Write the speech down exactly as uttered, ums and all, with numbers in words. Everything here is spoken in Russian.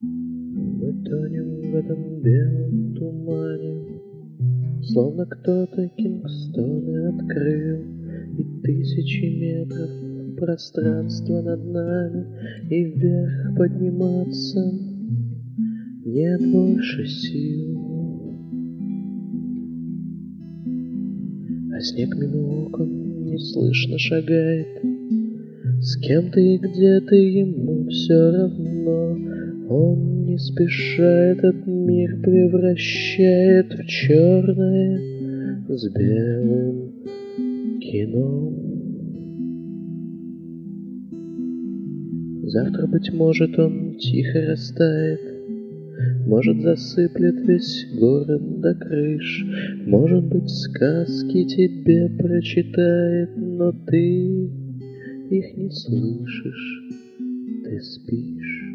Мы тонем в этом белом тумане, словно кто-то Кингстоны открыл, и тысячи метров пространства над нами, и вверх подниматься нет больше сил. А снег мимо окон неслышно шагает, с кем-то и где-то ему все равно. Он не спеша этот мир превращает в черное с белым кино. Завтра, быть может, он тихо растает, может, засыплет весь город до крыш, может быть, сказки тебе прочитает, но ты их не слышишь, ты спишь.